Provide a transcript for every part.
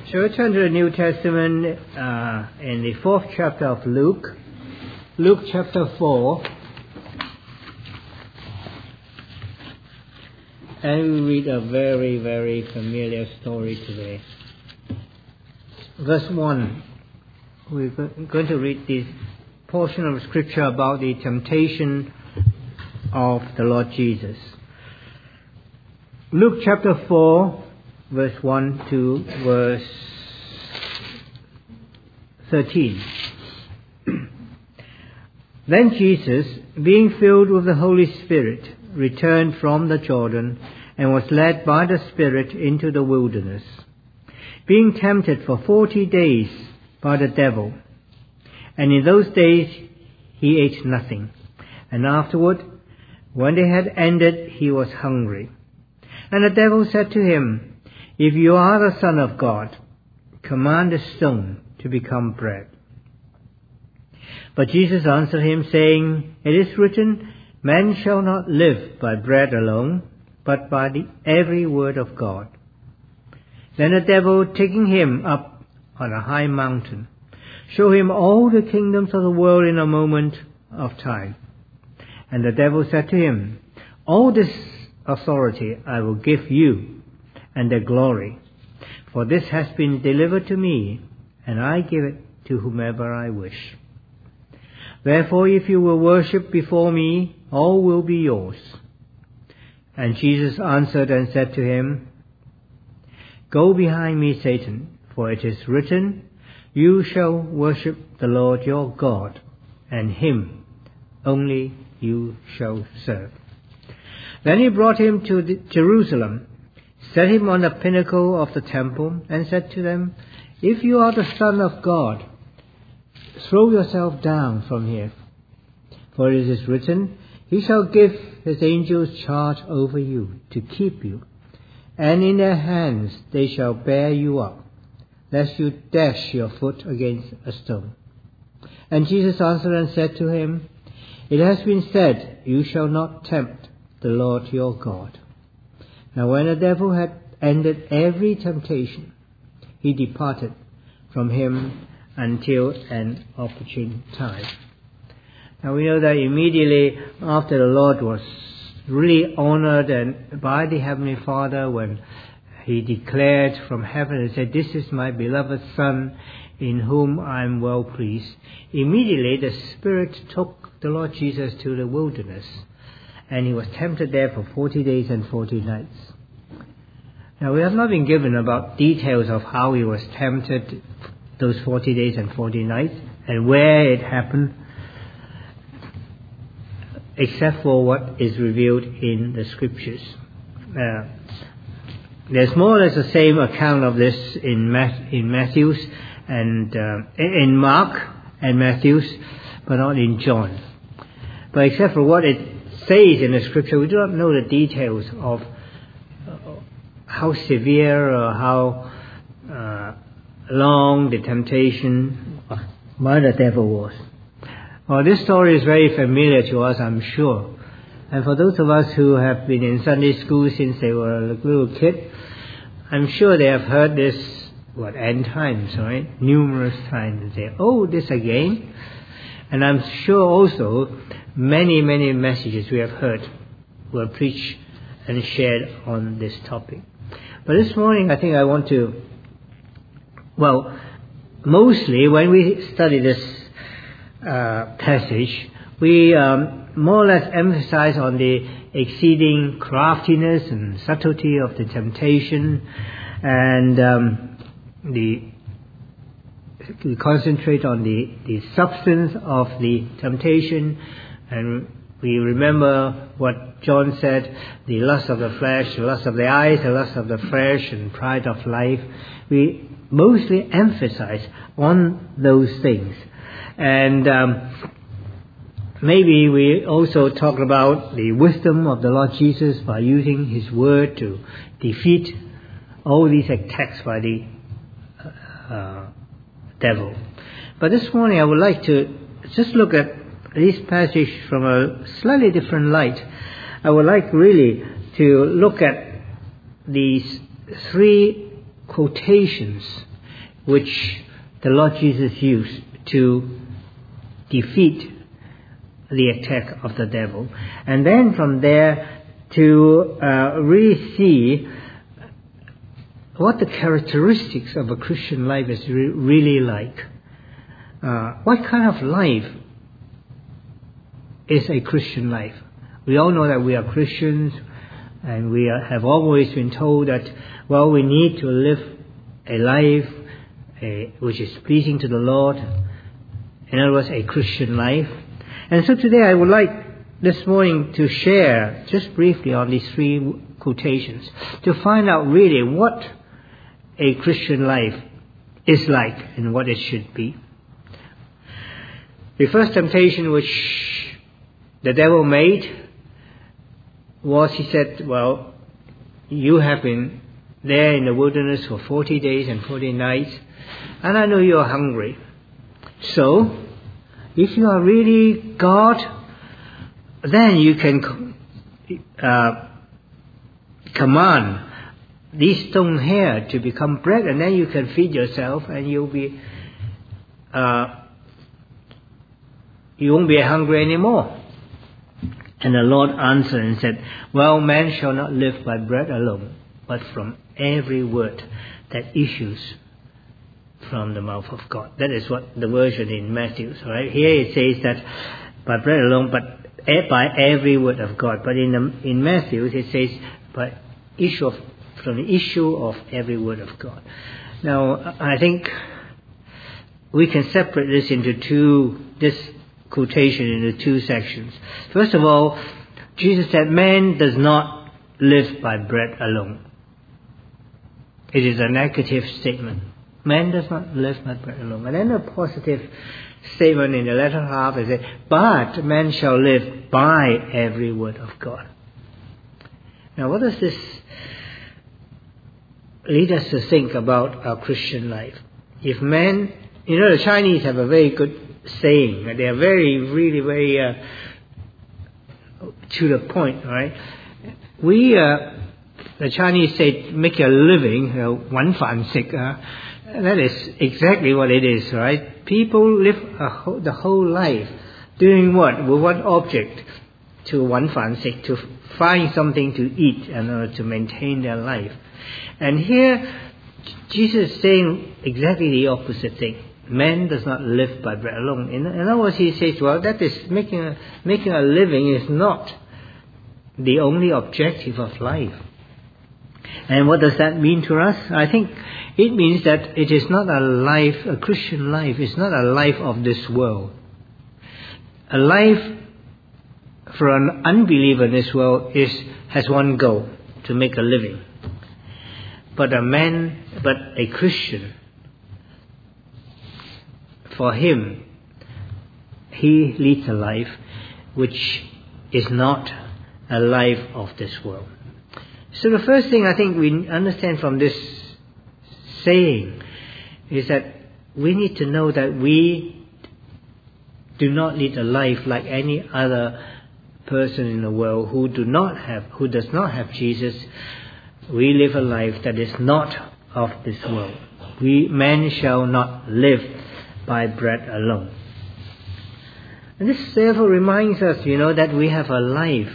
So we turn to the New Testament in the 4th chapter of Luke. Luke chapter 4. And we read a very, very familiar story today. Verse 1. We're going to read this portion of scripture about the temptation of the Lord Jesus. Luke chapter 4, verse 1 to verse 13. Then Jesus, being filled with the Holy Spirit, returned from the Jordan and was led by the Spirit into the wilderness, being tempted for 40 days by the devil. And in those days he ate nothing. And afterward, when they had ended, he was hungry. And the devil said to him, "If you are the Son of God, command the stone to become bread." But Jesus answered him, saying, "It is written, man shall not live by bread alone, but by every word of God." Then the devil, taking him up on a high mountain, showed him all the kingdoms of the world in a moment of time. And the devil said to him, "All this authority I will give you, and their glory, for this has been delivered to me, and I give it to whomever I wish. Therefore, if you will worship before me, all will be yours." And Jesus answered and said to him, "Go behind me, Satan, for it is written, you shall worship the Lord your God, and him only you shall serve." Then he brought him to Jerusalem, set him on the pinnacle of the temple, and said to them, "If you are the Son of God, throw yourself down from here. For it is written, he shall give his angels charge over you, to keep you, and in their hands they shall bear you up, lest you dash your foot against a stone." And Jesus answered and said to him, "It has been said, you shall not tempt the Lord your God." Now when the devil had ended every temptation, he departed from him until an opportune time. Now we know that immediately after the Lord was really honored and by the Heavenly Father, when he declared from heaven and said, "This is my beloved Son, in whom I am well pleased," immediately the Spirit took the Lord Jesus to the wilderness, and he was tempted there for 40 days and 40 nights. Now we have not been given about details of how he was tempted those 40 days and 40 nights and where it happened, except for what is revealed in the scriptures. There's more or less the same account of this in Matthew's and in Mark and Matthew's, but not in John. But except for what it says in the scripture, we do not know the details of how severe or how long the temptation by the devil was. Well, this story is very familiar to us, I'm sure. And for those of us who have been in Sunday school since they were a little kid, I'm sure they have heard this, end times, right? Numerous times. They say, "Oh, this again?" And I'm sure also many, many messages we have heard were preached and shared on this topic. But this morning I think I want to, mostly when we study this passage, we more or less emphasize on the exceeding craftiness and subtlety of the temptation, and we concentrate on the substance of the temptation, and we remember what John said, the lust of the flesh, the lust of the eyes, the lust of the flesh, and pride of life. We mostly emphasize on those things. And maybe we also talk about the wisdom of the Lord Jesus by using his word to defeat all these attacks by the devil. But this morning I would like to just look at this passage from a slightly different light. I would like really to look at these three quotations which the Lord Jesus used to defeat the attack of the devil. And then from there to really see what the characteristics of a Christian life is really like. What kind of life is a Christian life? We all know that we are Christians, and we have always been told that, well, we need to live a life which is pleasing to the Lord. In other words, a Christian life. And so today I would like this morning to share just briefly on these three quotations to find out really what a Christian life is like and what it should be. The first temptation which the devil made was, he said, well, you have been there in the wilderness for 40 days and 40 nights, and I know you are hungry. So, if you are really God, then you can command these stone here to become bread, and then you can feed yourself, and you'll be you won't be hungry anymore. And the Lord answered and said, well, man shall not live by bread alone, but from every word that issues from the mouth of God. That is what the version in Matthew, right? Here it says that by bread alone, but by every word of God. But in Matthew it says from the issue of every word of God. Now, I think we can separate this quotation into two sections. First of all, Jesus said, man does not live by bread alone. It is a negative statement. Man does not live by bread alone. And then a positive statement in the latter half is that, but man shall live by every word of God. Now, what does this lead us to think about our Christian life? If man, the Chinese have a very good saying. They are really very to the point, right? We, the Chinese say, make a living, 碗飯食. That is exactly what it is, right? People live the whole life doing what? With what object? To 碗飯食, to find something to eat and to maintain their life. And here, Jesus is saying exactly the opposite thing. Man does not live by bread alone. In other words, he says, well, that is making a living is not the only objective of life. And what does that mean to us? I think it means that it is not a Christian life is not a life of this world. A life for an unbeliever in this world has one goal, to make a living. But a Christian, for him, he leads a life which is not a life of this world. So the first thing I think we understand from this saying is that we need to know that we do not lead a life like any other person in the world who does not have Jesus. We live a life that is not of this world. Man shall not live by bread alone. And this therefore reminds us, that we have a life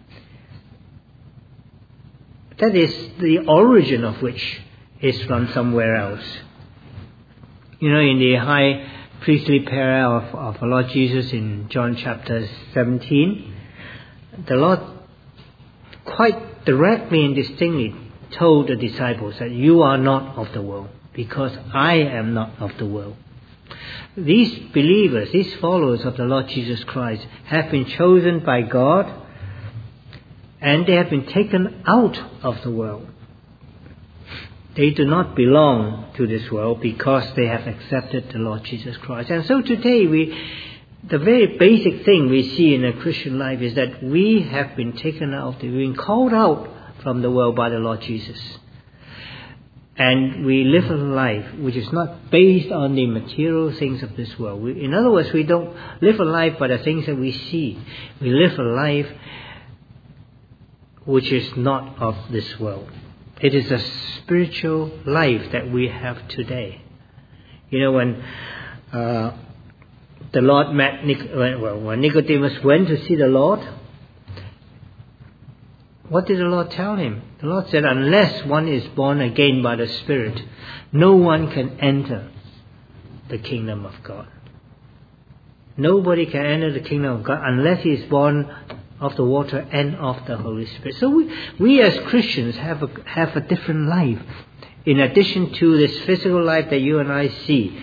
that is the origin of which is from somewhere else. In the high priestly prayer of the Lord Jesus in John chapter 17, the Lord quite directly and distinctly told the disciples that you are not of the world, because I am not of the world. These believers, these followers of the Lord Jesus Christ, have been chosen by God, and they have been taken out of the world. They do not belong to this world because they have accepted the Lord Jesus Christ. And so today, the very basic thing we see in a Christian life is that we have been taken out, we've been called out from the world by the Lord Jesus. And we live a life which is not based on the material things of this world. In other words, we don't live a life by the things that we see. We live a life which is not of this world. It is a spiritual life that we have today. When the Lord met when Nicodemus went to see the Lord, what did the Lord tell him? The Lord said, unless one is born again by the Spirit, no one can enter the kingdom of God. Nobody can enter the kingdom of God unless he is born of the water and of the Holy Spirit. So we as Christians have a different life. In addition to this physical life that you and I see,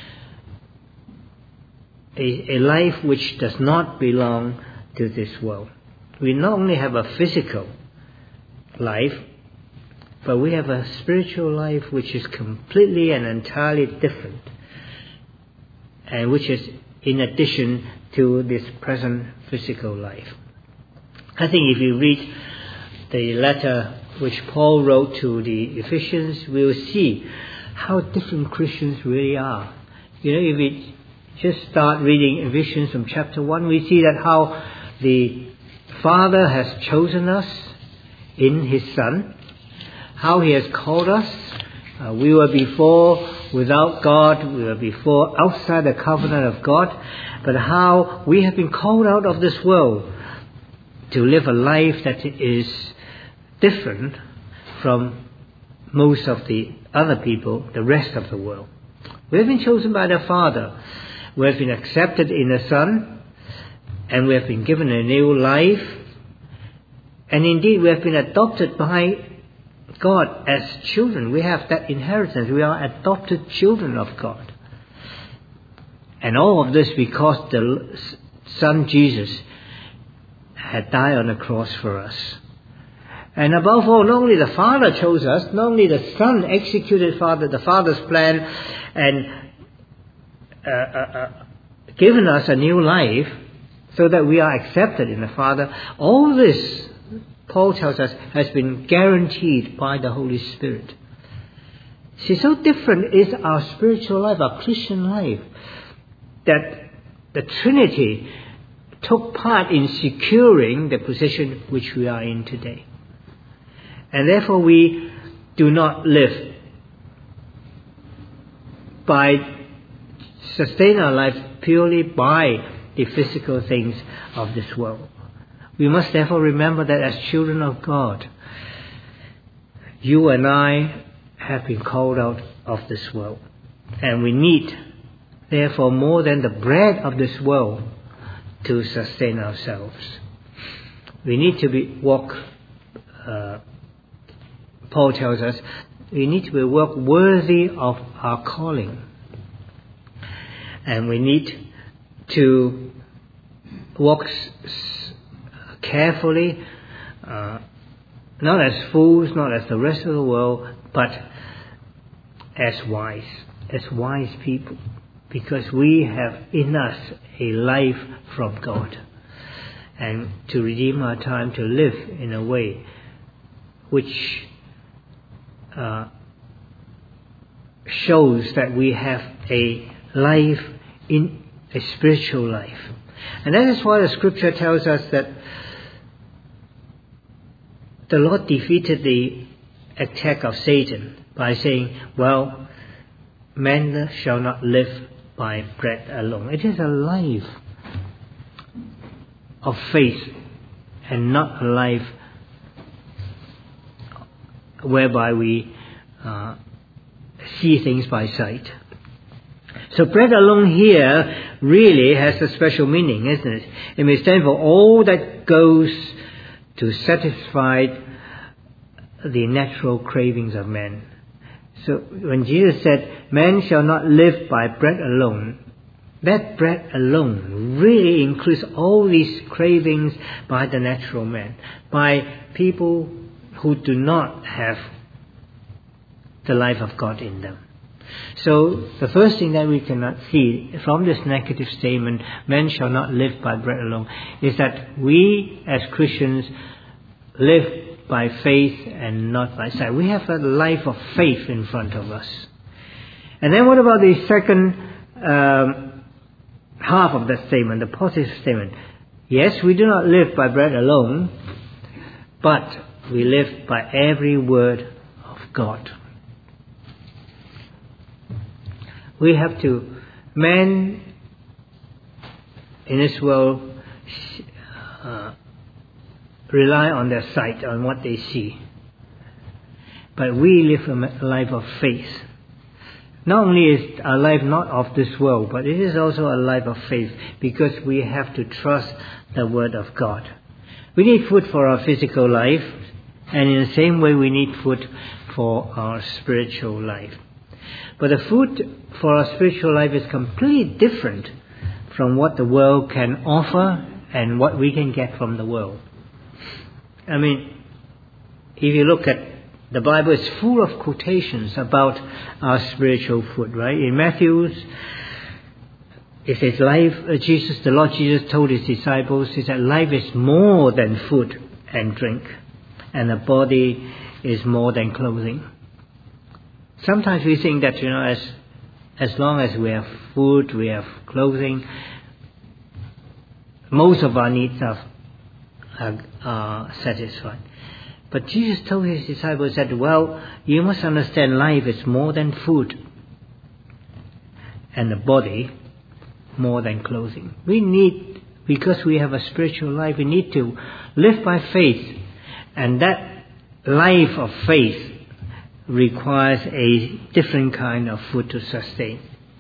a life which does not belong to this world. We not only have a physical life, but we have a spiritual life which is completely and entirely different, and which is in addition to this present physical life. I think if you read the letter which Paul wrote to the Ephesians, we will see how different Christians really are. If we just start reading Ephesians from chapter 1, we see that how the Father has chosen us in His Son, how He has called us. We were before without God, we were before outside the covenant of God, but how we have been called out of this world to live a life that is different from most of the other people, the rest of the world. We have been chosen by the Father. We have been accepted in the Son, and we have been given a new life. And indeed, we have been adopted by God as children. We have that inheritance. We are adopted children of God. And all of this because the Son Jesus had died on the cross for us. And above all, not only the Father chose us, not only the Son executed the Father's plan and given us a new life so that we are accepted in the Father. All this, Paul tells us, has been guaranteed by the Holy Spirit. See, so different is our spiritual life, our Christian life, that the Trinity took part in securing the position which we are in today. And therefore we do not live sustain our life purely by the physical things of this world. We must therefore remember that as children of God, you and I have been called out of this world. And we need, therefore, more than the bread of this world to sustain ourselves. We need to walk, Paul tells us, we need to walk worthy of our calling. And we need to walk carefully, not as fools, not as the rest of the world, but as wise people, because we have in us a life from God, and to redeem our time to live in a way which shows that we have a life in a spiritual life. And that is why the scripture tells us that the Lord defeated the attack of Satan by saying, well, man shall not live by bread alone. It is a life of faith and not a life whereby we see things by sight. So bread alone here really has a special meaning, isn't it? It may stand for all that goes to satisfy the natural cravings of man. So when Jesus said, man shall not live by bread alone, that bread alone really includes all these cravings by the natural man, by people who do not have the life of God in them. So the first thing that we cannot see from this negative statement, man shall not live by bread alone, is that we as Christians live by faith and not by sight. We have a life of faith in front of us. And then what about the second half of that statement, the positive statement? Yes, we do not live by bread alone, but we live by every word of God. man in this world rely on their sight, on what they see. But we live a life of faith. Not only is our life not of this world, but it is also a life of faith, because we have to trust the Word of God. We need food for our physical life, and in the same way we need food for our spiritual life. But the food for our spiritual life is completely different from what the world can offer and what we can get from the world. I mean, if you look at the Bible, is full of quotations about our spiritual food, right? In Matthew, it says the Lord Jesus told his disciples, he said, life is more than food and drink, and the body is more than clothing. Sometimes we think that, as long as we have food, we have clothing, most of our needs are satisfied. But Jesus told his disciples that, you must understand life is more than food, and the body more than clothing. Because we have a spiritual life, we need to live by faith, and that life of faith requires a different kind of food to sustain.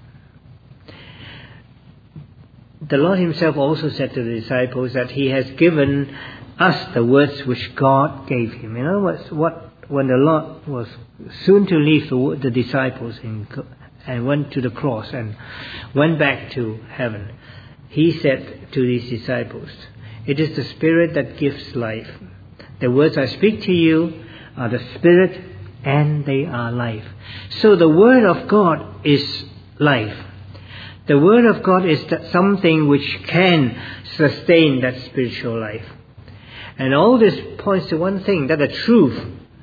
The Lord himself also said to the disciples that he has given us the words which God gave him. In other words, when the Lord was soon to leave the disciples and went to the cross and went back to heaven, he said to these disciples, it is the Spirit that gives life. The words I speak to you are the Spirit and they are life. So the Word of God is life. The Word of God is something which can sustain that spiritual life. And all this points to one thing, that the truth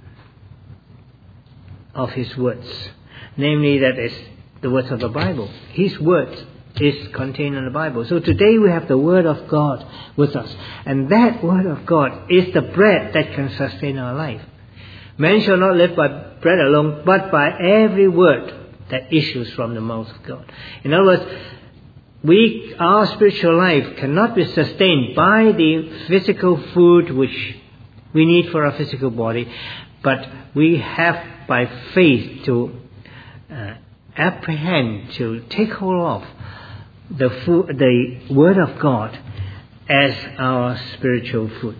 of his words, namely that is the words of the Bible. His word is contained in the Bible. So today we have the Word of God with us. And that Word of God is the bread that can sustain our life. Man shall not live by bread alone, but by every word that issues from the mouth of God. In other words, our spiritual life cannot be sustained by the physical food which we need for our physical body, but we have by faith to apprehend, to take hold of the Word of God as our spiritual food.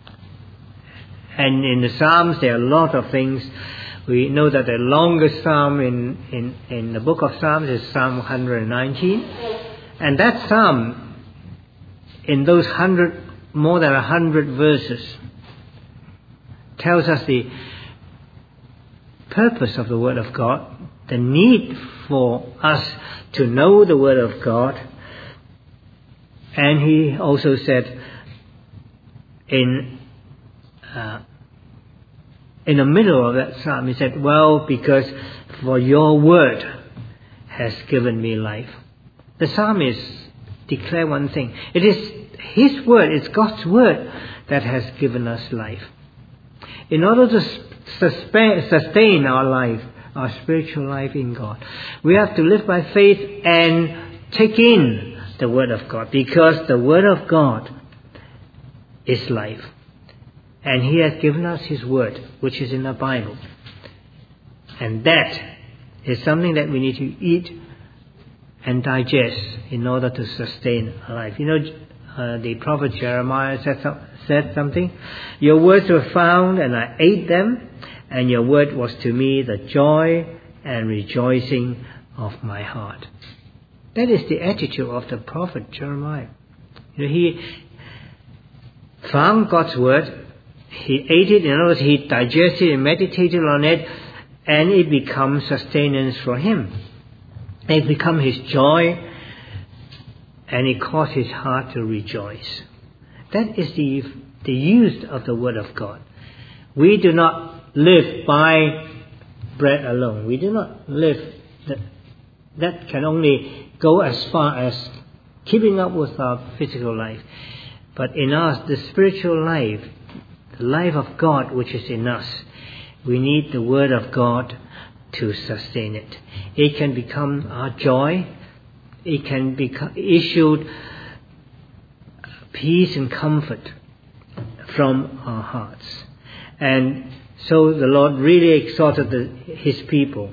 And in the Psalms there are a lot of things. We know that the longest psalm in the book of Psalms is Psalm 119. And that psalm, in those more than 100 verses, tells us the purpose of the Word of God, the need for us to know the Word of God. And he also said in the middle of that psalm, he said, because for your word has given me life. The psalmist declared one thing. It is his word, it's God's word that has given us life. In order to sustain our life, our spiritual life in God, we have to live by faith and take in the Word of God, because the Word of God is life. And he has given us his word, which is in the Bible. And that is something that we need to eat and digest in order to sustain our life. The prophet Jeremiah said something. Your words were found and I ate them, and your word was to me the joy and rejoicing of my heart. That is the attitude of the prophet Jeremiah. He found God's word, he ate it, in other words, he digested and meditated on it, and it becomes sustenance for him. It becomes his joy, and it caused his heart to rejoice. That is the use of the Word of God. We do not live by bread alone. We do not live, that can only go as far as keeping up with our physical life. But in us, the spiritual life, the life of God which is in us, we need the Word of God to sustain it. It can become our joy. It can become issued peace and comfort from our hearts. And so the Lord really exhorted His people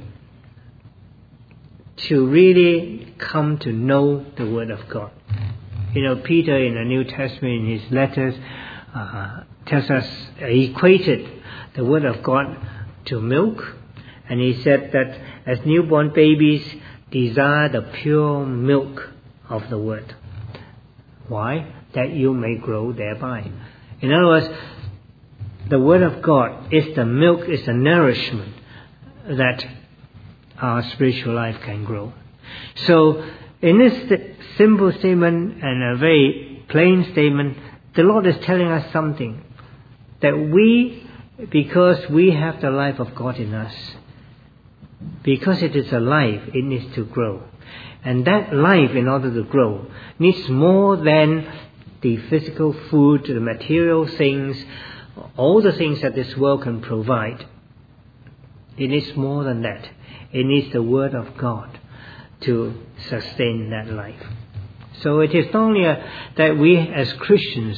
to really come to know the Word of God. Peter in the New Testament, in his letters, tells us, equated the Word of God to milk. And he said that as newborn babies desire the pure milk of the Word. Why? That you may grow thereby. In other words, the Word of God is the milk, is the nourishment that our spiritual life can grow. So, in this simple statement and a very plain statement, the Lord is telling us something. That we, because we have the life of God in us, because it is alive, it needs to grow. And that life, in order to grow, needs more than the physical food, the material things, all the things that this world can provide. It needs more than that. It needs the Word of God to sustain that life. So it is not only that we as Christians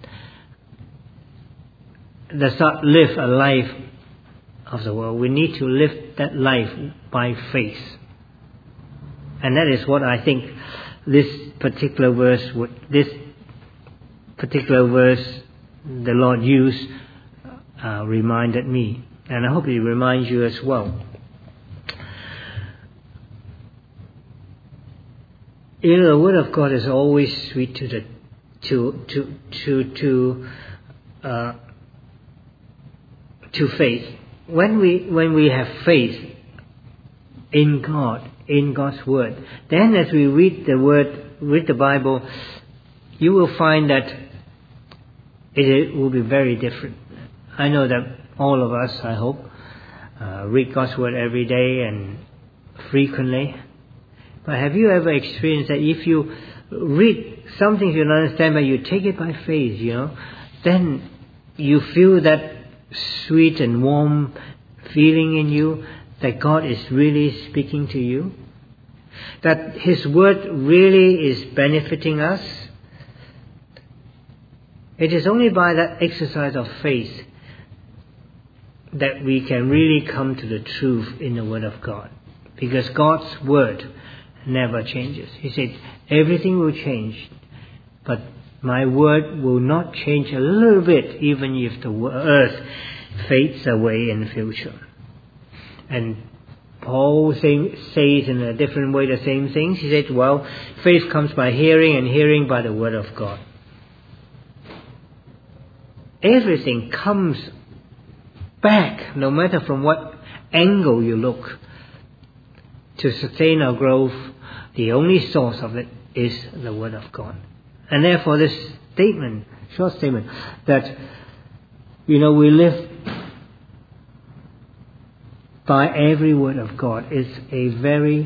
does not live a life of the world. We need to live that life by faith. And that is what I think this particular verse the Lord used reminded me. And I hope it reminds you as well. The Word of God is always sweet to faith. When we have faith in God, in God's Word, then as we read the Bible, you will find that it will be very different. I know that all of us, I hope, read God's Word every day and frequently. But have you ever experienced that if you read something you don't understand, but you take it by faith, then you feel that sweet and warm feeling in you that God is really speaking to you? That His Word really is benefiting us? It is only by that exercise of faith that we can really come to the truth in the Word of God. Because God's Word never changes. He said, everything will change, but my Word will not change a little bit, even if the earth fades away in the future. And Paul says in a different way the same things. He said, well, faith comes by hearing, and hearing by the Word of God. Everything comes back, no matter from what angle you look. To sustain our growth, the only source of it is the Word of God. And therefore this short statement, that, we live by every word of God is a very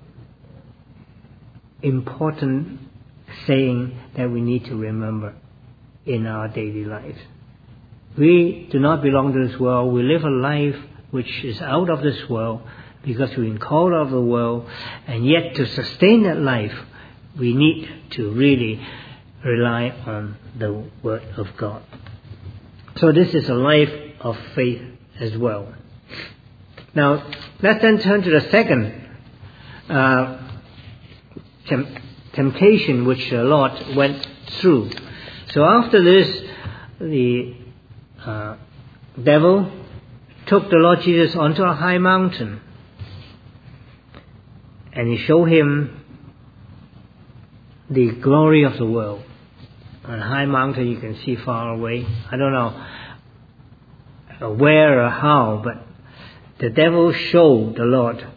important saying that we need to remember in our daily lives. We do not belong to this world. We live a life which is out of this world because we've been called out of the world, and yet to sustain that life, we need to really rely on the Word of God. So this is a life of faith as well. Now, let's then turn to the second temptation which the Lord went through. So after this, the devil took the Lord Jesus onto a high mountain, and he showed him the glory of the world. On a high mountain you can see far away. I don't know where or how, but the devil showed the Lord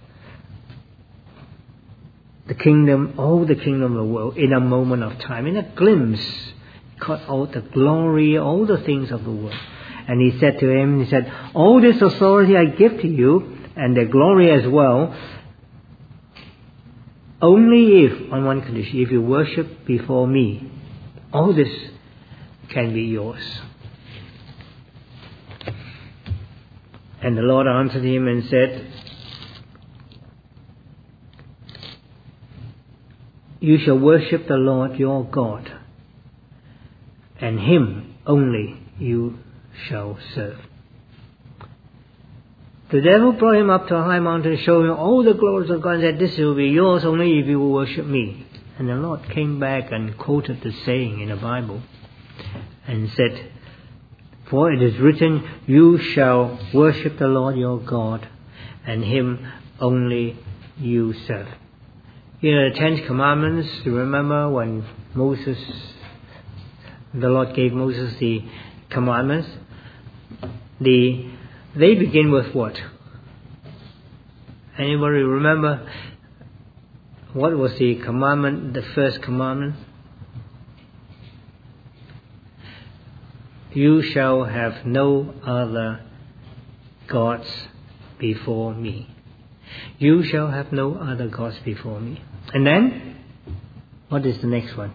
the kingdom, all the kingdom of the world in a moment of time, in a glimpse. He caught all the glory, all the things of the world. And he said to him, all this authority I give to you, and the glory as well, only if, on one condition, if you worship before me, all this can be yours. And the Lord answered him and said, You shall worship the Lord your God, and Him only you shall serve. The devil brought him up to a high mountain, showed him all the glories of God, and said, this will be yours only if you will worship me. And the Lord came back and quoted the saying in the Bible and said, for it is written, you shall worship the Lord your God, and Him only you serve. You know, the 10 Commandments, you remember when the Lord gave Moses the commandments, they begin with what? Anybody remember what was the commandment, the first commandment? You shall have no other gods before me. You shall have no other gods before me. And then, what is the next one?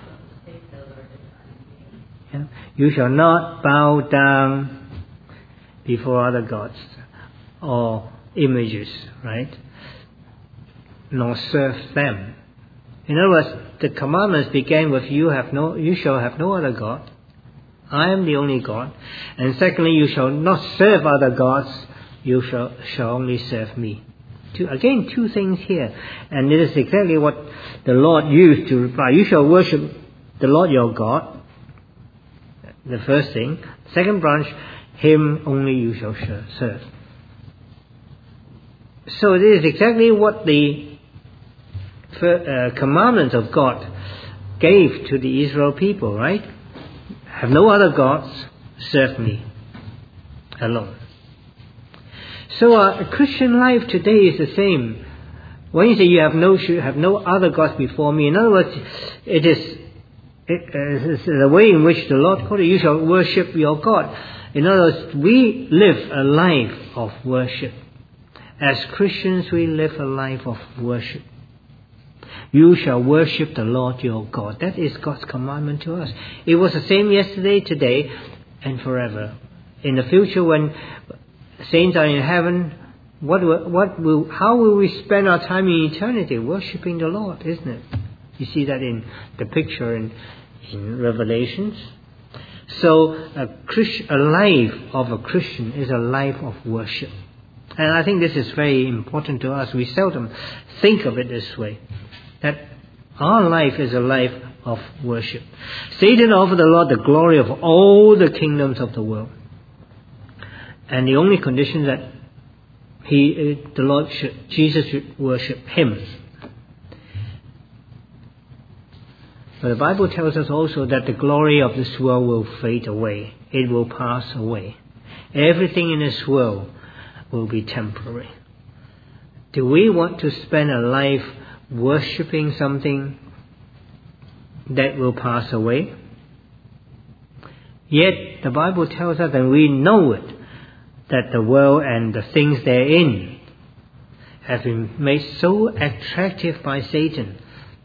Yeah. You shall not bow down before other gods or images, right? Nor serve them. In other words, the commandments began with you shall have no other God. I am the only God. And secondly, you shall not serve other gods. You shall only serve me. Two things here. And it is exactly what the Lord used to reply. You shall worship the Lord your God. The first thing. Second branch, Him only you shall serve. So it is exactly what the commandments of God gave to the Israel people, right? Have no other gods, serve me alone. So a Christian life today is the same. When you say you have no other gods before me, in other words, it is the way in which the Lord called it, you shall worship your God. In other words, we live a life of worship. As Christians, we live a life of worship. You shall worship the Lord your God. That is God's commandment to us. It was the same yesterday, today, and forever. In the future, when saints are in heaven, how will we spend our time in eternity? Worshipping the Lord, isn't it? You see that in the picture in Revelations. So a life of a Christian is a life of worship. And I think this is very important to us. We seldom think of it this way. That our life is a life of worship. Satan offered the Lord the glory of all the kingdoms of the world. And the only condition that Jesus should worship Him. But the Bible tells us also that the glory of this world will fade away. It will pass away. Everything in this world will be temporary. Do we want to spend a life worshipping something that will pass away? Yet the Bible tells us, and we know it, that the world and the things therein have been made so attractive by Satan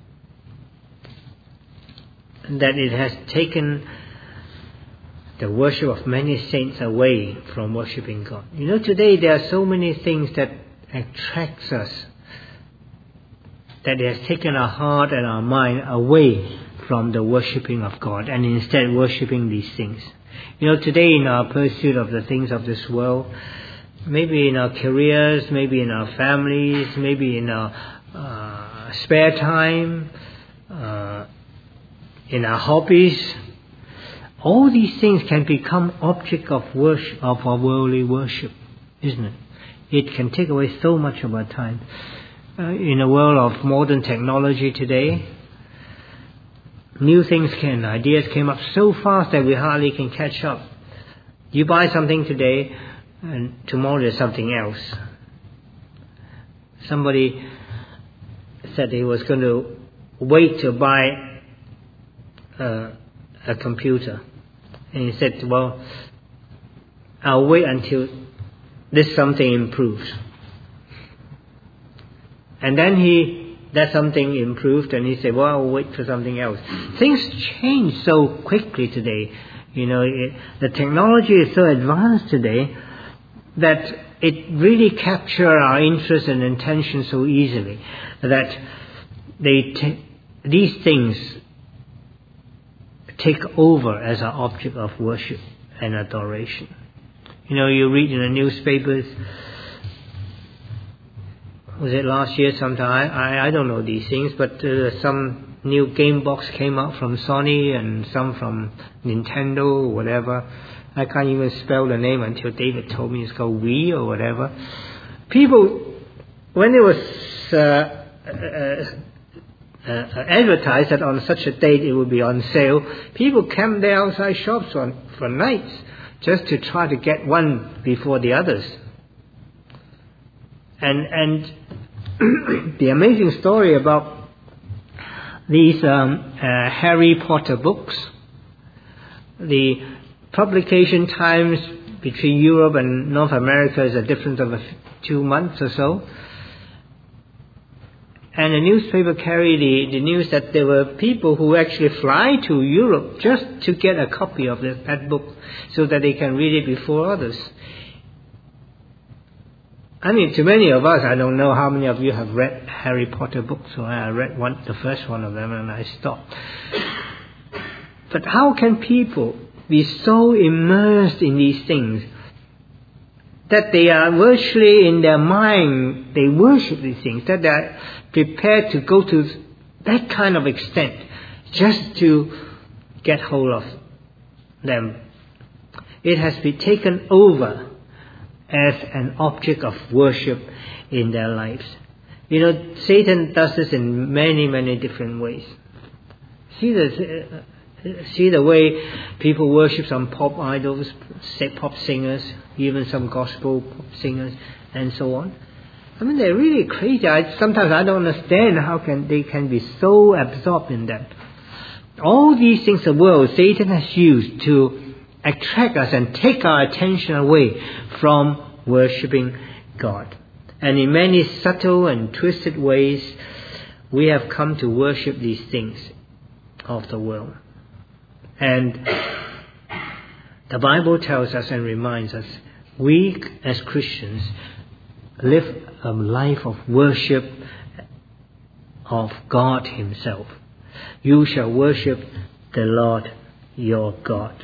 that it has taken the worship of many saints away from worshipping God. You know, today there are so many things that attracts us, that it has taken our heart and our mind away from the worshipping of God, and instead worshipping these things. You know, today in our pursuit of the things of this world, maybe in our careers, maybe in our families, maybe in our spare time, in our hobbies, all these things can become object of worship, of our worldly worship, isn't it? It can take away so much of our time. In a world of modern technology today, new things ideas came up so fast that we hardly can catch up. You buy something today, and tomorrow there's something else. Somebody said he was going to wait to buy a computer. And he said, well, I'll wait until this something improves. And then that something improved, and he said, well, I'll wait for something else. Things change so quickly today. You know, the technology is so advanced today that it really captures our interest and attention so easily that these things take over as our object of worship and adoration. You know, you read in the newspapers, was it last year sometime? I don't know these things, but some new game box came out from Sony and some from Nintendo or whatever. I can't even spell the name until David told me it's called Wii or whatever. People, when it was advertised that on such a date it would be on sale, people camped there outside shops for nights just to try to get one before the others. And the amazing story about these Harry Potter books, the publication times between Europe and North America is a difference of 2 months or so. And the newspaper carried the news that there were people who actually fly to Europe just to get a copy of that book so that they can read it before others. I mean, to many of us, I don't know how many of you have read Harry Potter books. So I read the first one of them and I stopped. But how can people be so immersed in these things that they are virtually in their mind, they worship these things, that they are prepared to go to that kind of extent just to get hold of them? It has been taken over as an object of worship in their lives. You know, Satan does this in many, many different ways. See the way people worship some pop idols, pop singers, even some gospel pop singers, and so on. I mean, they're really crazy. Sometimes I don't understand how they can be so absorbed in that. All these things the world, Satan has used to attract us and take our attention away from worshipping God. And in many subtle and twisted ways, we have come to worship these things of the world. And the Bible tells us and reminds us, we as Christians live a life of worship of God Himself. You shall worship the Lord your God.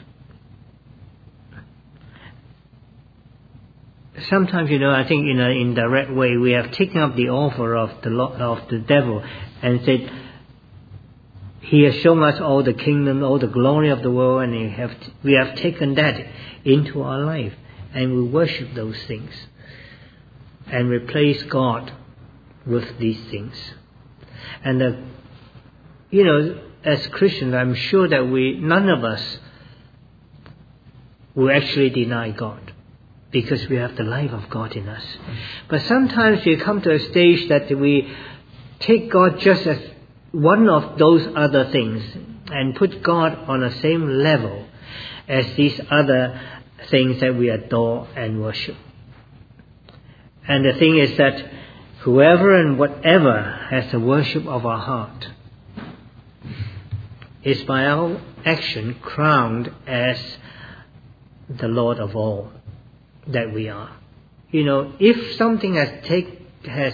Sometimes, you know, I think in an indirect way, we have taken up the offer of the devil and said, he has shown us all the kingdom, all the glory of the world, and we have taken that into our life, and we worship those things and replace God with these things. And you know, as Christians, I'm sure that none of us will actually deny God, because we have the life of God in us. But sometimes we come to a stage that we take God just as one of those other things and put God on the same level as these other things that we adore and worship. And the thing is that whoever and whatever has the worship of our heart is by our action crowned as the Lord of all that we are. You know, if something has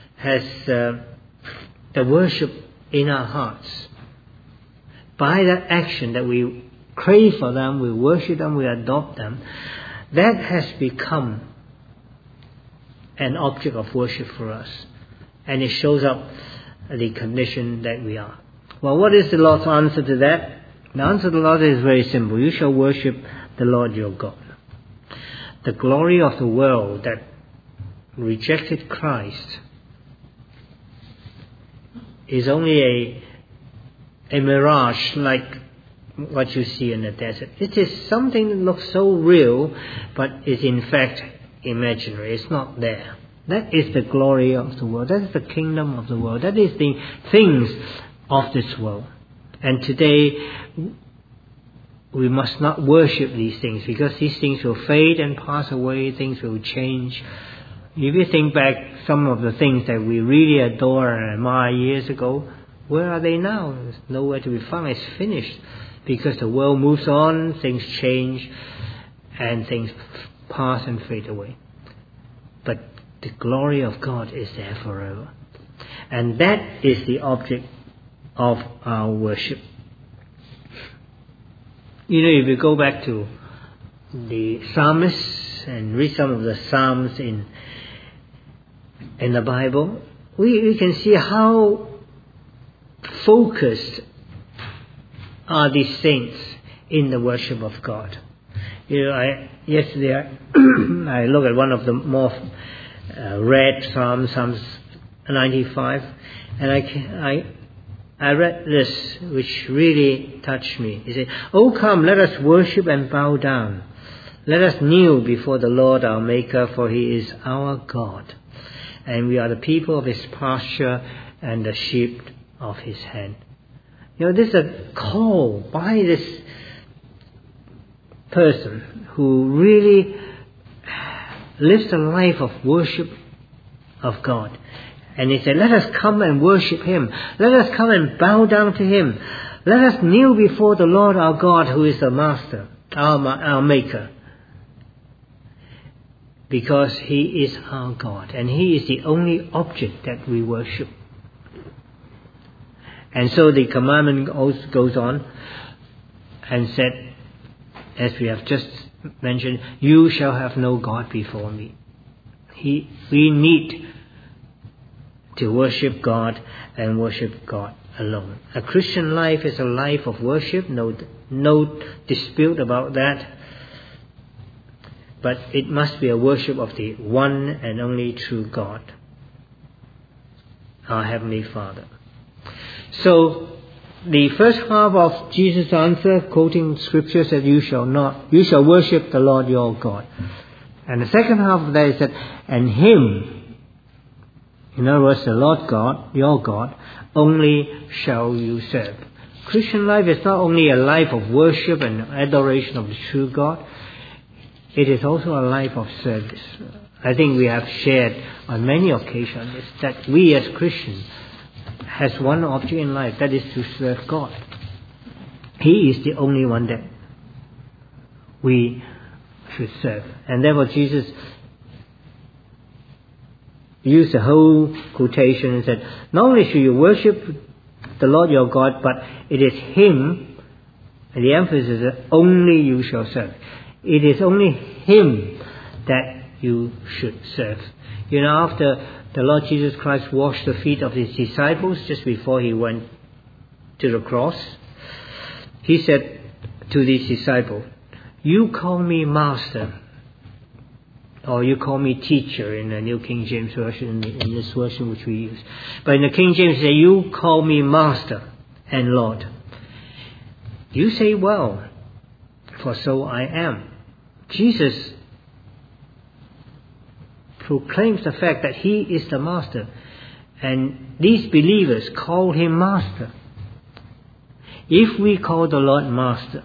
the worship in our hearts, by that action that we crave for them, we worship them, we adopt them, that has become an object of worship for us. And it shows up the condition that we are. Well, what is the Lord's answer to that? The answer to the Lord is very simple. You shall worship the Lord your God. The glory of the world that rejected Christ is only a mirage like what you see in the desert. It is something that looks so real, but is in fact imaginary. It's not there. That is the glory of the world. That is the kingdom of the world. That is the things of this world. And today, we must not worship these things, because these things will fade and pass away. Things will change. If you think back some of the things that we really adore and admire years ago, where are they now? There's nowhere to be found. It's finished, because the world moves on, things change, and things pass and fade away. But the glory of God is there forever. And that is the object of our worship. You know, if you go back to the psalmists and read some of the psalms in the Bible, we can see how focused are these saints in the worship of God. You know, yesterday I looked at one of the more read Psalms 95, and I read this, which really touched me. He said, "Oh, come, let us worship and bow down. Let us kneel before the Lord our Maker, for He is our God, and we are the people of His pasture and the sheep of His hand." You know, this is a call by this person who really lives a life of worship of God. And he said, let us come and worship Him. Let us come and bow down to Him. Let us kneel before the Lord our God, who is the Master, our Maker. Because He is our God, and He is the only object that we worship. And so the commandment also goes on and said, as we have just mentioned, you shall have no God before me. We need to worship God and worship God alone. A Christian life is a life of worship, no dispute about that. But it must be a worship of the one and only true God, our Heavenly Father. So, the first half of Jesus' answer, quoting scripture, said, you shall worship the Lord your God. And the second half of that is that, and Him, in other words, the Lord God, your God, only shall you serve. Christian life is not only a life of worship and adoration of the true God, it is also a life of service. I think we have shared on many occasions that we as Christians has one object in life, that is to serve God. He is the only one that we should serve. And therefore Jesus used the whole quotation and said, not only should you worship the Lord your God, but it is Him, and the emphasis is that only you shall serve. It is only Him that you should serve. You know, after the Lord Jesus Christ washed the feet of His disciples just before He went to the cross, He said to these disciples, you call me Master, or you call me teacher in the New King James Version, in this version which we use. But in the King James, say, you call me Master and Lord. You say, well, for so I am. Jesus proclaims the fact that He is the Master, and these believers call Him Master. If we call the Lord Master,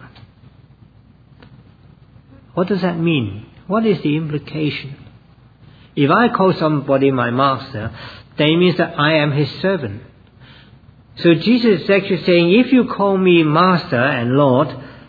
what does that mean? What is the implication? If I call somebody my Master, then it means that I am His servant. So Jesus is actually saying, if you call me Master and Lord,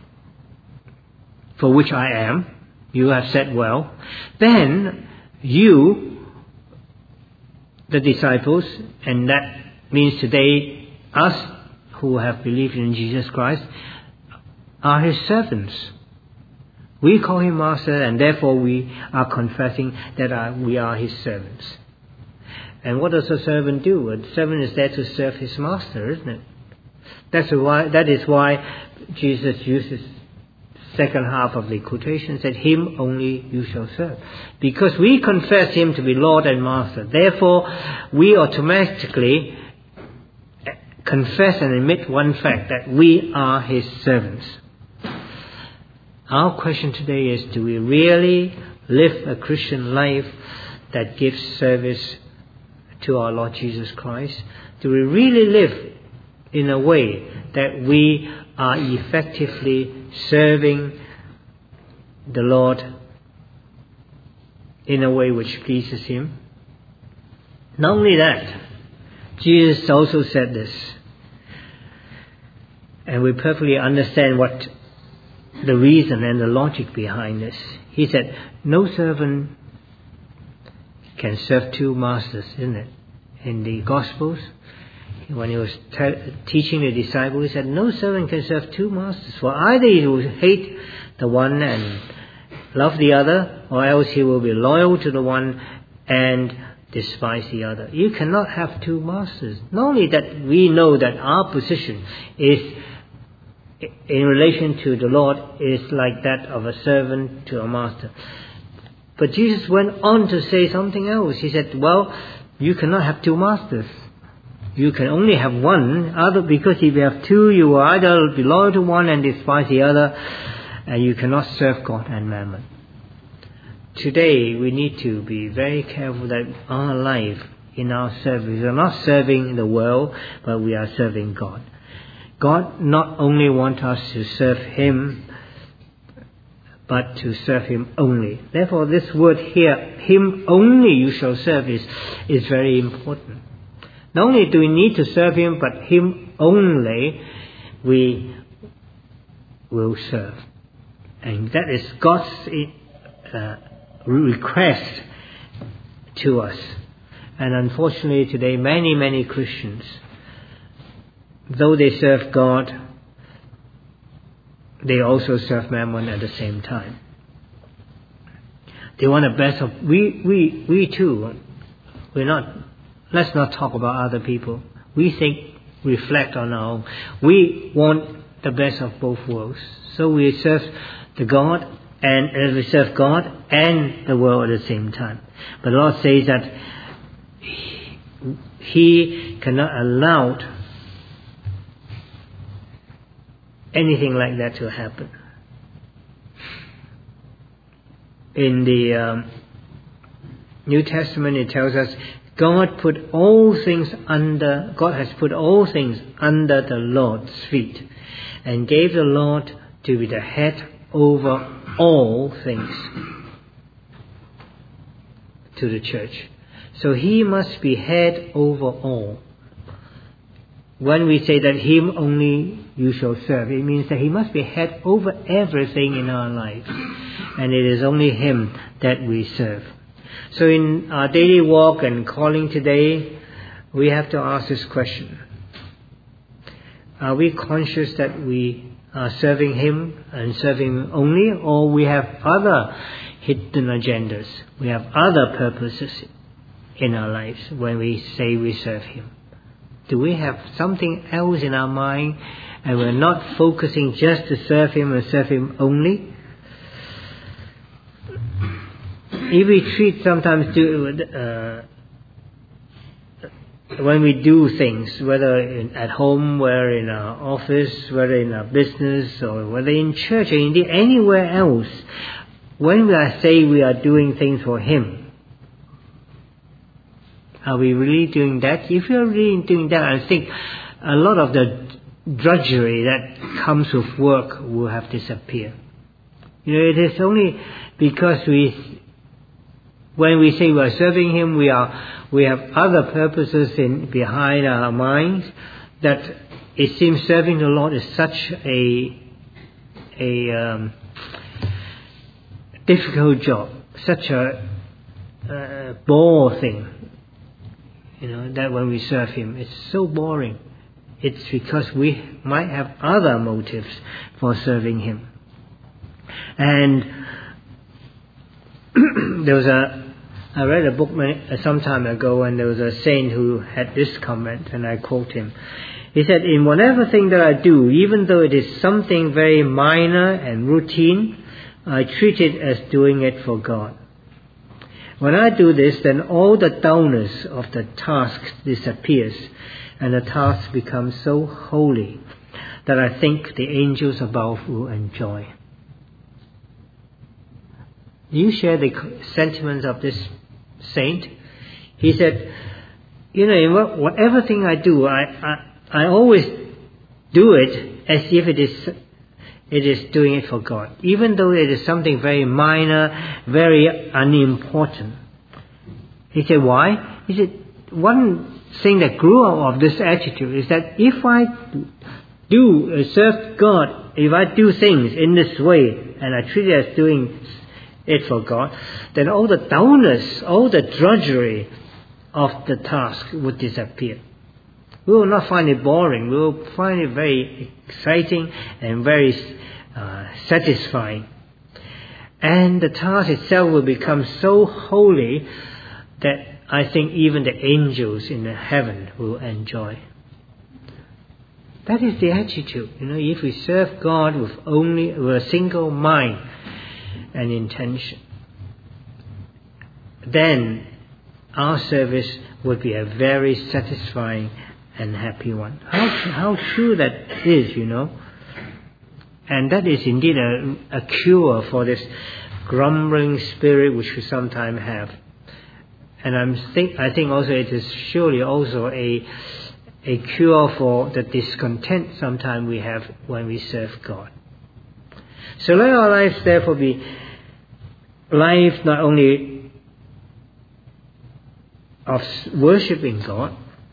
for which I am, you have said well, then you, the disciples, and that means today us who have believed in Jesus Christ, are His servants. We call Him Master, and therefore we are confessing that we are His servants. And what does a servant do? A servant is there to serve his master, isn't it? That is why Jesus uses second half of the quotation, said, Him only you shall serve. Because we confess Him to be Lord and Master. Therefore, we automatically confess and admit one fact, that we are His servants. Our question today is, do we really live a Christian life that gives service to our Lord Jesus Christ? Do we really live in a way that we are effectively serving the Lord in a way which pleases Him? Not only that, Jesus also said this, and we perfectly understand what the reason and the logic behind this. He said, no servant can serve two masters, isn't it? In the Gospels, when he was teaching the disciples, he said, no servant can serve two masters, for either he will hate the one and love the other, or else he will be loyal to the one and despise the other. You cannot have two masters. Not only that we know that our position is in relation to the Lord is like that of a servant to a master. But Jesus went on to say something else. He said, well, you cannot have two masters. You can only have one, because if you have two, you will either be loyal to one and despise the other, and you cannot serve God and mammon. Today, we need to be very careful that our life, in our service, we are not serving the world, but we are serving God. God not only wants us to serve Him, but to serve Him only. Therefore, this word here, Him only you shall serve, is very important. Not only do we need to serve Him, but Him only we will serve. And that is God's request to us. And unfortunately today, many Christians, though they serve God, they also serve mammon at the same time. They want the best of we too. Let's not talk about other people. We reflect on our own. We want the best of both worlds. So we serve the God and we serve God and the world at the same time. But the Lord says that He cannot allow anything like that to happen. In the New Testament, it tells us God has put all things under the Lord's feet, and gave the Lord to be the head over all things to the church. So He must be head over all. When we say that Him only you shall serve, it means that He must be head over everything in our lives. And it is only Him that we serve. So in our daily walk and calling today, we have to ask this question. Are we conscious that we are serving Him and serving Him only, or we have other hidden agendas? We have other purposes in our lives when we say we serve Him. Do we have something else in our mind and we're not focusing just to serve Him and serve Him only? If we treat sometimes when we do things, whether at home, whether in our office, whether in our business, or whether in church, or indeed anywhere else, when we say we are doing things for Him, are we really doing that? If we are really doing that, I think a lot of the drudgery that comes with work will have disappeared. It is only because when we say we are serving Him, we have other purposes behind our minds, that it seems serving the Lord is such a difficult job, such a bore thing. That when we serve Him, it's so boring. It's because we might have other motives for serving Him. And I read a book some time ago, and there was a saint who had this comment, and I quote him. He said, in whatever thing that I do, even though it is something very minor and routine, I treat it as doing it for God. When I do this, then all the dullness of the task disappears, and the task becomes so holy that I think the angels above will enjoy. Do you share the sentiments of this saint? He said, in whatever thing I do, I always do it as if it is doing it for God, even though it is something very minor, very unimportant. He said, why? He said, one thing that grew out of this attitude is that if I do serve God, if I do things in this way, and I treat it as doing it for God, then all the dullness, all the drudgery of the task would disappear. We will not find it boring. We will find it very exciting and very satisfying. And the task itself will become so holy that I think even the angels in the heaven will enjoy. That is the attitude. If we serve God with a single mind and intention, then our service would be a very satisfying and happy one. How true that is, And that is indeed a cure for this grumbling spirit which we sometimes have. And I think also it is surely also a cure for the discontent sometimes we have when we serve God. So let our lives therefore be life not only of worshipping God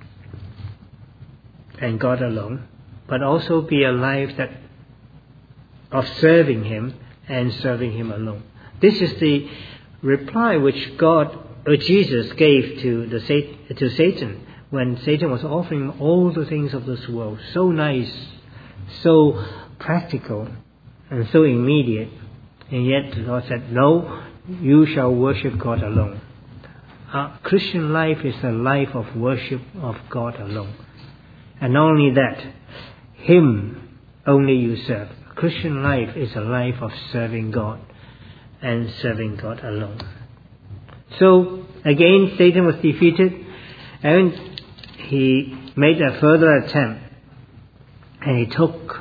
and God alone, but also be a life of serving Him and serving Him alone. This is the reply which Jesus gave to Satan when Satan was offering him all the things of this world, so nice, so practical, and so immediate. And yet the Lord said, no, you shall worship God alone. Our Christian life is a life of worship of God alone. And not only that, Him only you serve. Christian life is a life of serving God and serving God alone. So again, Satan was defeated, and he made a further attempt, and he took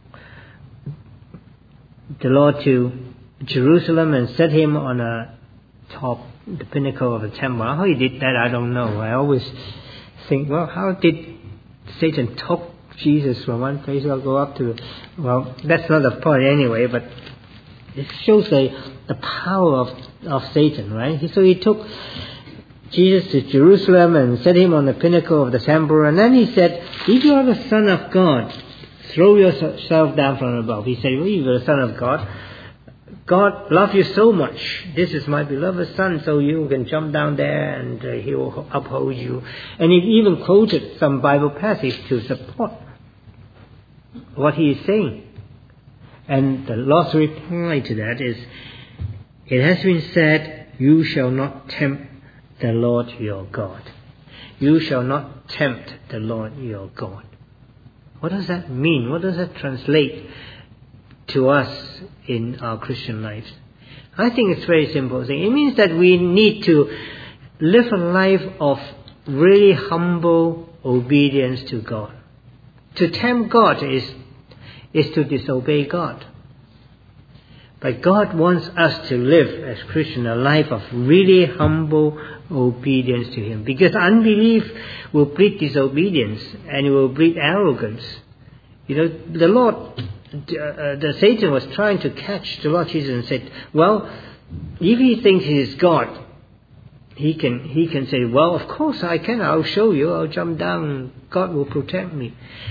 the Lord to Jerusalem and set him on the pinnacle of the temple. How he did that, I don't know. I always think, well, how did Satan took Jesus from one place or go up to? Well, that's not the point anyway, but it shows the power of Satan, right? So he took Jesus to Jerusalem and set him on the pinnacle of the temple, and then he said, if you are the Son of God, throw yourself down from above. He said, well, you are the Son of God. God loves you so much. This is my beloved Son, so you can jump down there and He will uphold you. And he even quoted some Bible passage to support what he is saying. And the Lord's reply to that is, it has been said, you shall not tempt the Lord your God. You shall not tempt the Lord your God. What does that mean? What does that translate to us in our Christian lives? I think it's very simple. It means that we need to live a life of really humble obedience to God. To tempt God is to disobey God. But God wants us to live as Christians a life of really humble obedience to Him. Because unbelief will breed disobedience and it will breed arrogance. The Lord, the Satan was trying to catch the Lord Jesus and said, well, if he thinks he is God, he can say, well, of course I can. I'll show you. I'll jump down. God will protect me.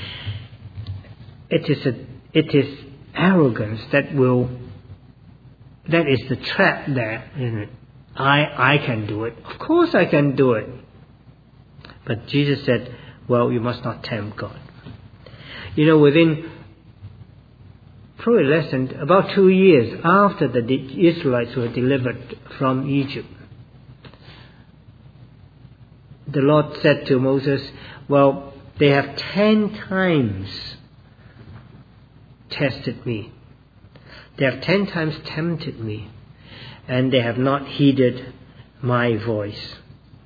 It is arrogance that is the trap there, isn't it? I can do it. Of course I can do it. But Jesus said, well, you must not tempt God. Within probably less than about 2 years after the Israelites were delivered from Egypt, the Lord said to Moses, well, they have 10 times tested me. They have 10 times tempted me, and they have not heeded my voice.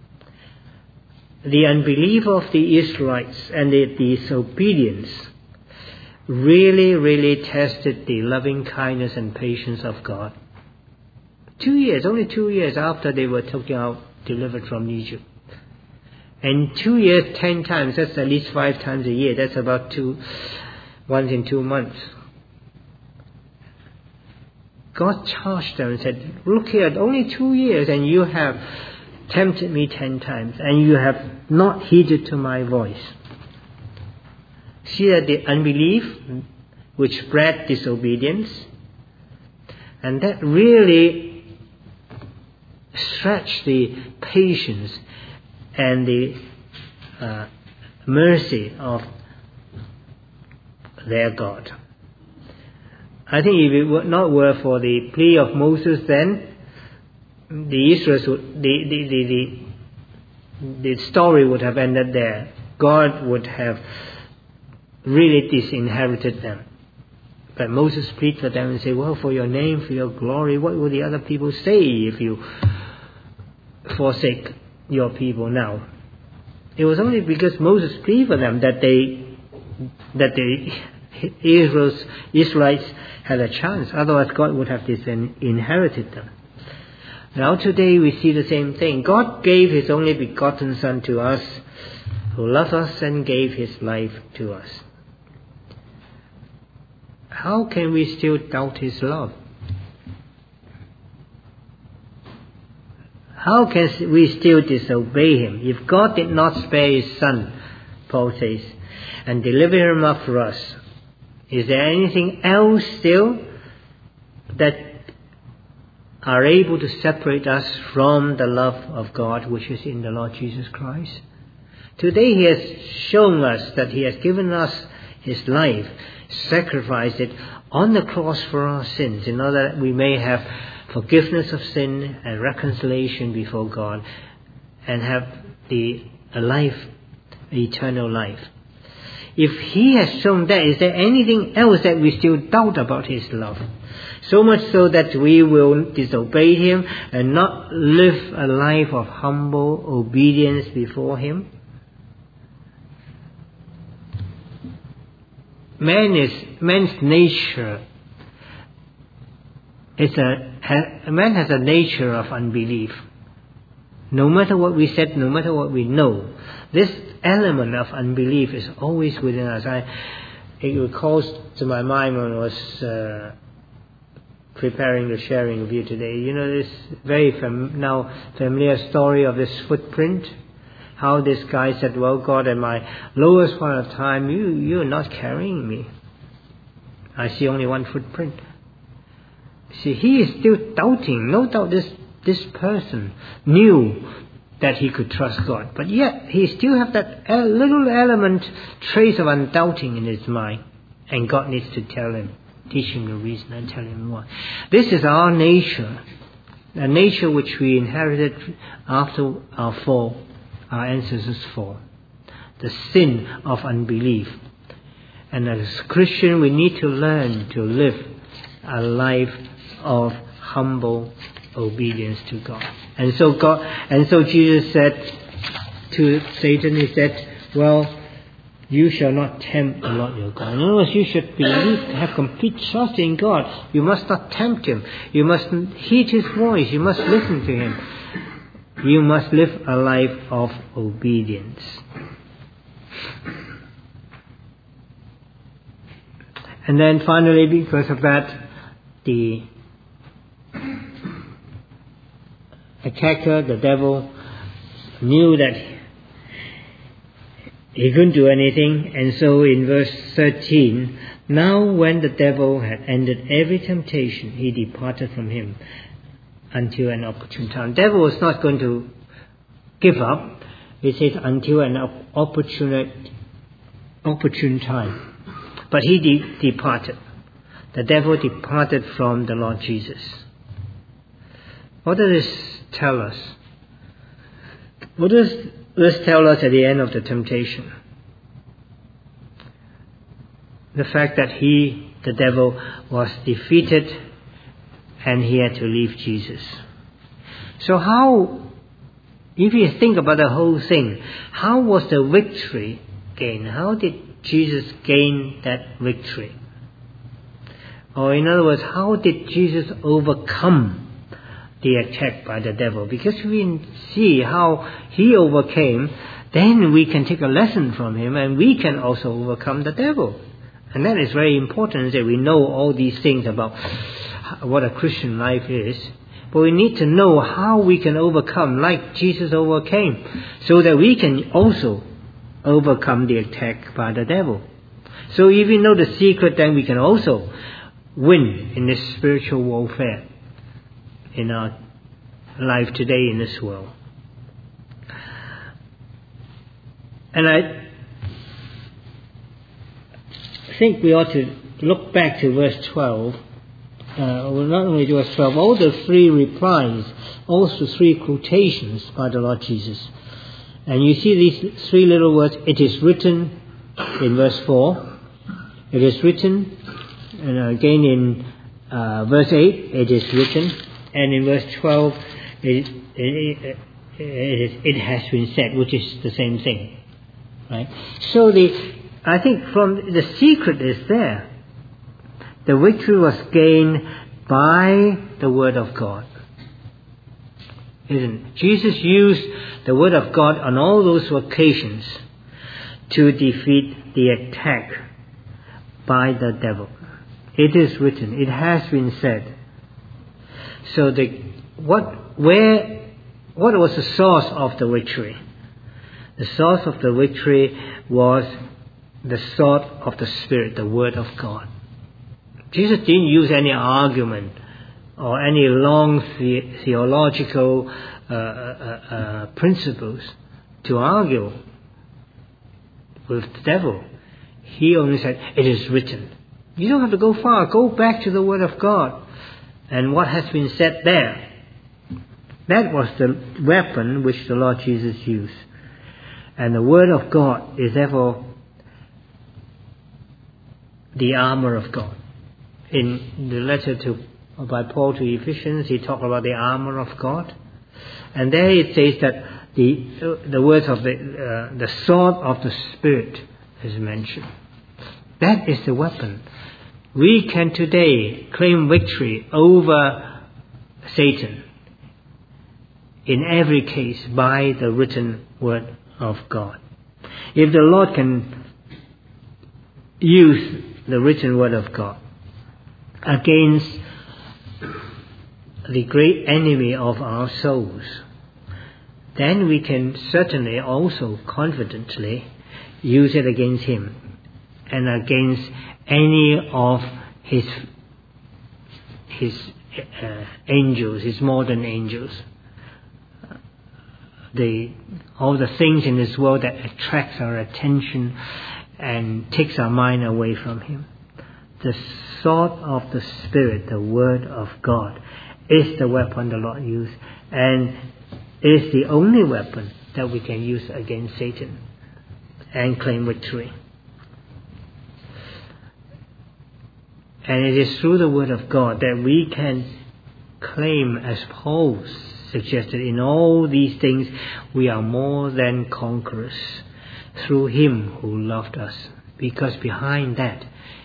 The unbelief of the Israelites and the disobedience really, really tested the loving kindness and patience of God. 2 years, only 2 years after they were delivered from Egypt. And 2 years, 10 times, that's at least 5 times a year. That's about once in 2 months. God charged them and said, look here, only 2 years and you have tempted me 10 times and you have not heeded to my voice. See that the unbelief which bred disobedience, and that really stretched the patience and the mercy of their God. I think if it were not for the plea of Moses, then the Israelites would, the story would have ended there. God would have really disinherited them. But Moses pleaded for them and said, well, for your name, for your glory, what will the other people say if you forsake your people now? It was only because Moses pleaded for them that the Israelites had a chance. Otherwise God would have disinherited them. Now today we see the same thing. God gave His only begotten Son to us, who loved us and gave His life to us. How can we still doubt His love? How can we still disobey Him? If God did not spare His Son, Paul says, and deliver Him up for us, is there anything else still that are able to separate us from the love of God which is in the Lord Jesus Christ? Today He has shown us that He has given us His life, sacrificed it on the cross for our sins, in order that we may have forgiveness of sin and reconciliation before God, and have a eternal life. If He has shown that, is there anything else that we still doubt about His love? So much so that we will disobey Him and not live a life of humble obedience before Him? Man's nature man has a nature of unbelief. No matter what we said, no matter what we know, this element of unbelief is always within us. It recalls to my mind when I was preparing the sharing with you today. You know this very familiar story of this footprint. How this guy said, well, God, at my lowest point of time, you're not carrying me. I see only one footprint. See, he is still doubting. No doubt this person knew that he could trust God. But yet, he still has that little trace of undoubting in his mind. And God needs to tell him, teach him the reason and tell him why. This is our nature. A nature which we inherited after our fall. Our ancestors' fall, the sin of unbelief. And as a Christian, we need to learn to live a life of humble obedience to God. And so Jesus said to Satan, He said, well, you shall not tempt the Lord your God. In other words, you should believe, have complete trust in God. You must not tempt Him. You must heed His voice. You must listen to Him. You must live a life of obedience. And then finally, because of that, the attacker, the devil, knew that he couldn't do anything. And so in verse 13, now when the devil had ended every temptation, he departed from him until an opportune time. The devil was not going to give up. It says until an opportune time. But he departed. The devil departed from the Lord Jesus. What does this tell us? What does this tell us at the end of the temptation? The fact that the devil, was defeated and he had to leave Jesus. So if you think about the whole thing, how was the victory gained? How did Jesus gain that victory? Or in other words, how did Jesus overcome the attack by the devil? Because we see how he overcame, then we can take a lesson from him and we can also overcome the devil. And that is very important, that we know all these things about what a Christian life is. But we need to know how we can overcome like Jesus overcame, so that we can also overcome the attack by the devil. So if we know the secret, then we can also win in this spiritual warfare in our life today in this world. And think we ought to look back to verse 12. Well, not only to verse 12, all the three replies, also three quotations by the Lord Jesus. And you see these three little words, it is written in verse 4. It is written, and again in verse 8, it is written. And in verse 12, it has been said, which is the same thing. Right? So I think from the secret is there. The victory was gained by the Word of God. Isn't it? Jesus used the Word of God on all those occasions to defeat the attack by the devil. It is written. It has been said. So what was the source of the victory? The source of the victory was the sword of the Spirit, the Word of God. Jesus didn't use any argument or any long theological principles to argue with the devil. He only said, it is written. You don't have to go far. Go back to the Word of God and what has been said there. That was the weapon which the Lord Jesus used. And the Word of God is therefore the armor of God. In the letter by Paul to Ephesians, he talked about the armor of God. And there it says that the words of the sword of the Spirit is mentioned. That is the weapon. We can today claim victory over Satan in every case by the written Word of God. If the Lord can use the written Word of God against the great enemy of our souls, then we can certainly also confidently use it against him and against any of his angels, his modern angels. All the things in this world that attracts our attention and takes our mind away from him. The sword of the Spirit, the Word of God, is the weapon the Lord used, and is the only weapon that we can use against Satan and claim victory. And it is through the Word of God that we can claim, as Paul suggested, in all these things we are more than conquerors through him who loved us. Because behind that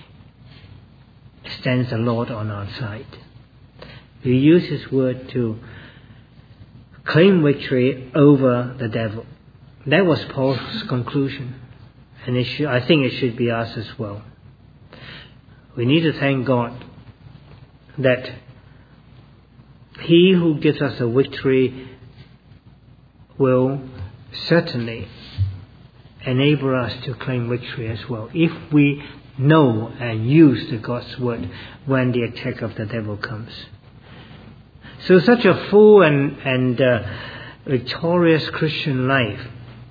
stands the Lord on our side. We use his word to claim victory over the devil. That was Paul's conclusion. And I think it should be ours as well. We need to thank God that he who gives us a victory will certainly enable us to claim victory as well, if we know and use the God's word when the attack of the devil comes. So such a full and victorious Christian life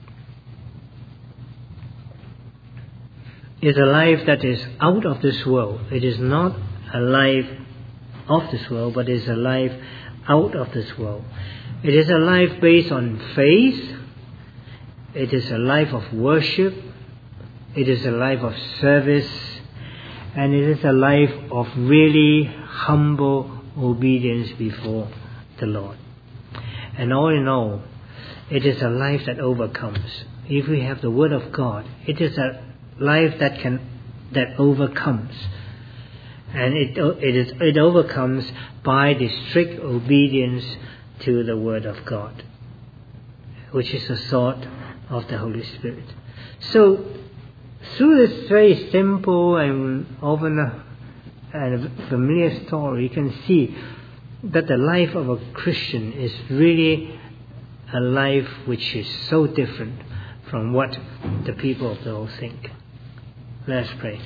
is a life that is out of this world. It is not a life of this world, but is a life out of this world. It is a life based on faith. It is a life of worship. It is a life of service. And it is a life of really humble obedience before the Lord. And all in all, it is a life that overcomes. If we have the Word of God, it is a life that overcomes. And it overcomes by the strict obedience to the Word of God, which is the sword of the Holy Spirit. So, through this very simple and often familiar story, you can see that the life of a Christian is really a life which is so different from what the people of the world think. Let us pray.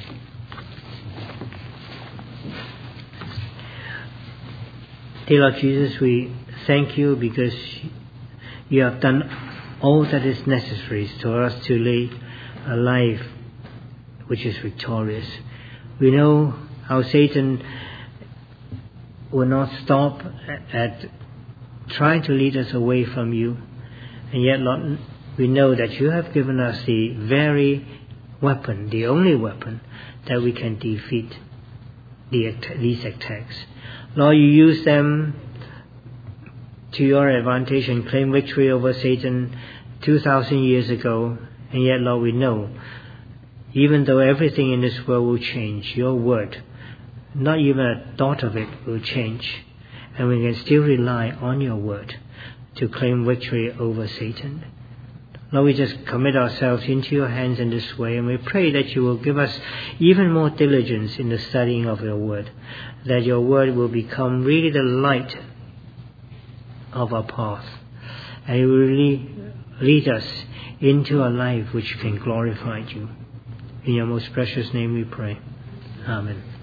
Dear Lord Jesus, we thank you because you have done all that is necessary for us to live a life which is victorious. We know how Satan will not stop at trying to lead us away from you. And yet, Lord, we know that you have given us the very weapon, the only weapon, that we can defeat these attacks. Lord, you use them to your advantage and claim victory over Satan 2,000 years ago. And yet, Lord, we know, even though everything in this world will change, your word, not even a thought of it, will change. And we can still rely on your word to claim victory over Satan. Lord, we just commit ourselves into your hands in this way, and we pray that you will give us even more diligence in the studying of your word, that your word will become really the light of our path, and it will really lead us into a life which can glorify you. In your most precious name we pray. Amen.